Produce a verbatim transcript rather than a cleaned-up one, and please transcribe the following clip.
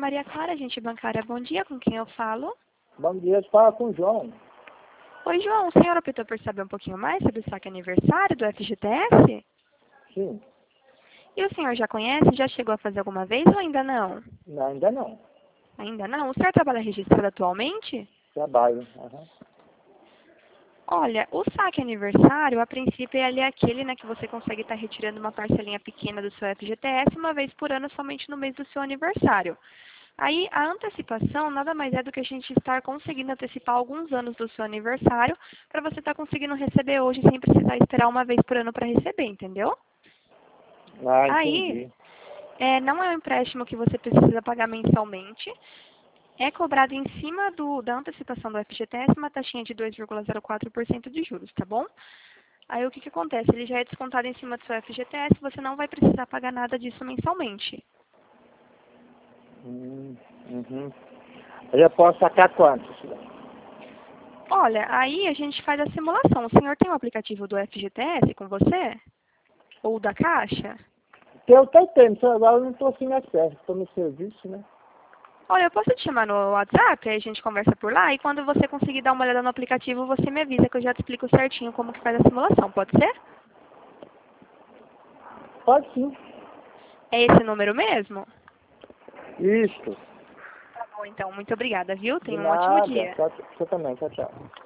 Maria Clara, agente bancária. Bom dia, com quem eu falo? Bom dia, fala com o João. Oi, João, o senhor optou por saber um pouquinho mais sobre o saque aniversário do F G T S? Sim. E o senhor já conhece? Já chegou a fazer alguma vez ou ainda não? Não, ainda não. Ainda não? O senhor trabalha registrado atualmente? Trabalho. Uhum. Olha, o saque aniversário, a princípio, ele é aquele, né, que você consegue estar retirando uma parcelinha pequena do seu F G T S uma vez por ano, somente no mês do seu aniversário. Aí, a antecipação nada mais é do que a gente estar conseguindo antecipar alguns anos do seu aniversário para você estar conseguindo receber hoje sem precisar esperar uma vez por ano para receber, entendeu? Ah, Aí, entendi. é, não é um empréstimo que você precisa pagar mensalmente. É cobrado em cima do, da antecipação do F G T S uma taxinha de dois vírgula zero quatro por cento de juros, tá bom? Aí o que, que acontece? Ele já é descontado em cima do seu F G T S, você não vai precisar pagar nada disso mensalmente. Hum, uhum. Eu já posso sacar quanto? Olha, aí a gente faz a simulação. O senhor tem o aplicativo do F G T S com você? Ou da Caixa? Porque eu tenho tempo, só agora eu não estou assim mais perto, estou no serviço, né? Olha, eu posso te chamar no WhatsApp, aí a gente conversa por lá, e quando você conseguir dar uma olhada no aplicativo, você me avisa que eu já te explico certinho como que faz a simulação, pode ser? Pode sim. É esse número mesmo? Isso. Tá bom, então. Muito obrigada, viu? De Tenha um ótimo nada. dia. Tchau, você também. Tchau, tchau.